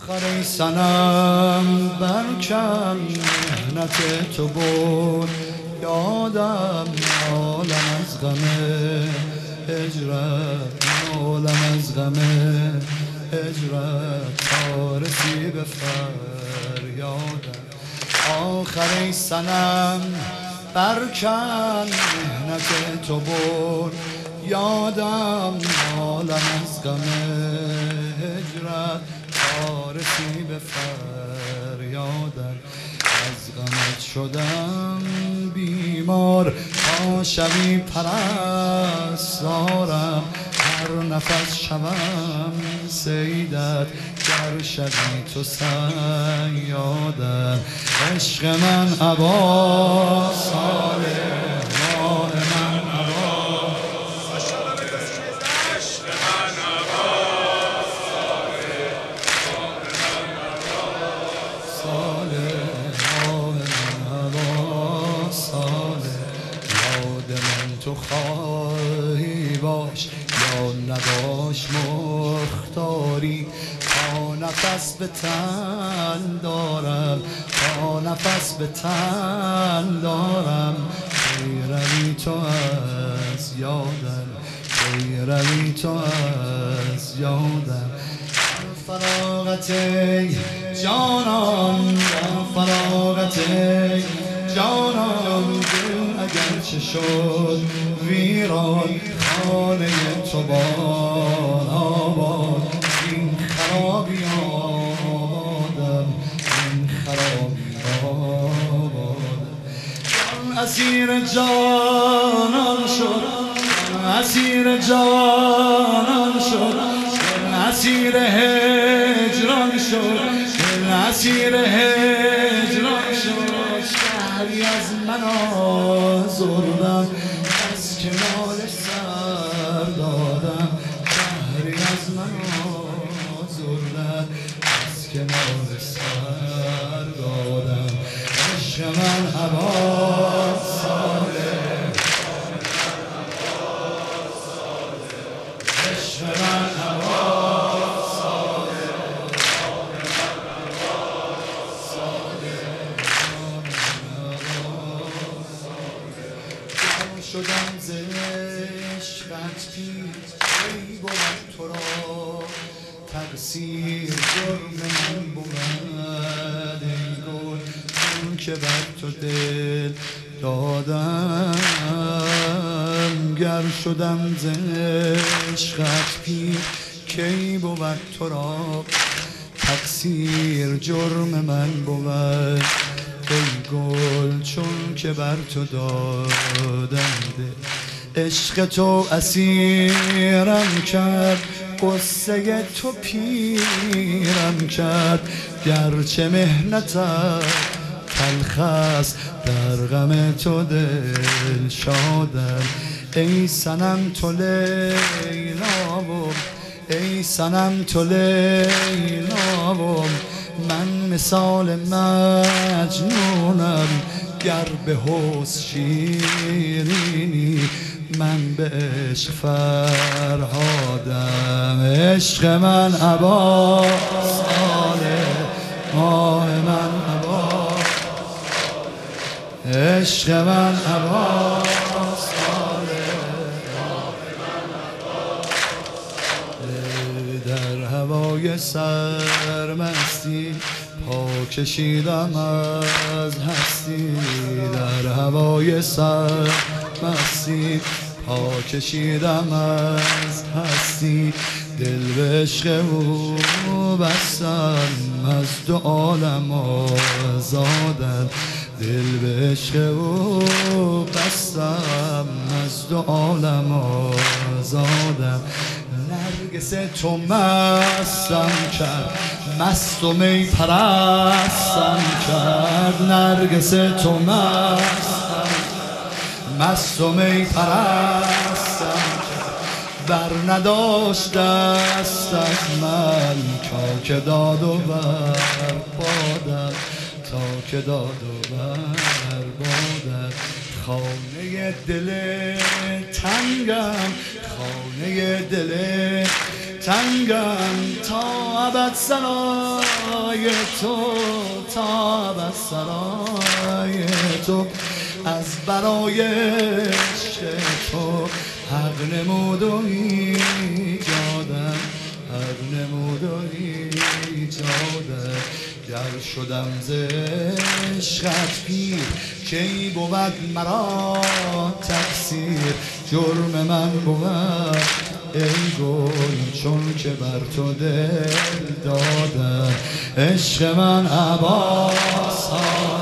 آخر ای صنم برکن مهنت تو بود یادم عالم از غم هجرت عالم از غم هجرت تا رسی به فریادم آخر ای صنم برکن مهنت تو بود یادم عالم از غم هجرت تا رسی به فریادم از غمت شدم بیمار تا شبی پرستارم هر نفس شوم صیدت گر شبی تو صیادم عشق من ابا صالح ماه من ابا عشق من ابا صالح ماه من ابا صالح یاد من تو خواهی باش یا نباش مختاری تا نفس به تن دارم تا نفس به تن دارم غیروی تو از یادم غیروی تو از یادم فراغت جانان فراغت جانان دل اگرچه شد ویران خانه تو باد آباد این خرابی آبادم این خرابی آبادم جان اسیر جانان شد اسیر جانان شد اسیر هجران شد اسیر هجران شد شهری از من آزردم از کنارش سر دادم شهری از من آزردم از کنارش سر دادم عشق من ابا صالح عشق من ابا شدم ز عشقت پیر ای بود تو را تقصیر جرم من بود ای گل چون که بر تو دل دادم گر شدم ز عشقت پیر کی بود تو را تقصیر جرم من بود ای گل چون که بر تو دادم دل عشق تو اسیرم کرد قصه تو پیرم کرد گرچه مهنتت تلخ است در غم تو دل شادم ای صنم تو لیلام ای صنم تو لیلام من مثال مجنونم گر به حسن شیرینی من به عشق فرهادم عشق من ابا صالح ماه من ابا عشق من ابا در هوای سرمستی پا کشیدم از هستی در هوای سرمستی پا کشیدم از هستی دل به عشق او بستم از دو عالم آزادم دل به عشق او بستم از دو عالم آزادم نرگس تو مستم کرد مست و می پرستم کرد نرگس تو مست و می پرستم کرد بر نداشت دست از من تا که داد و بر بادم تا که داد و بر بادم خانه دل تنگم خانه دل تنگم تا ابد سرای تو، تا ابد سرای تو. از برای عشق تو حق نمود و ایجادم، حق نمود و ایجادم. گر شدم ز عشقت پیر کی بود مرا تقصیر. جرم من بود ای گل چون که بر تو دل دادم. عشق من عباس